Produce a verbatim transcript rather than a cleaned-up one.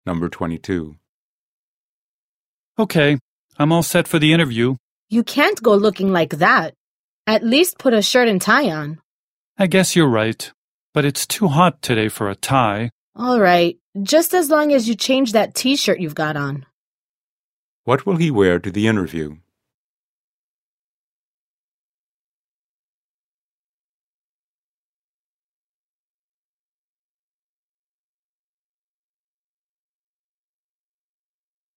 Number twenty-two. Okay, I'm all set for the interview. You can't go looking like that. At least put a shirt and tie on. I guess you're right, but it's too hot today for a tie. All right, just as long as you change that t-shirt you've got on. What will he wear to the interview?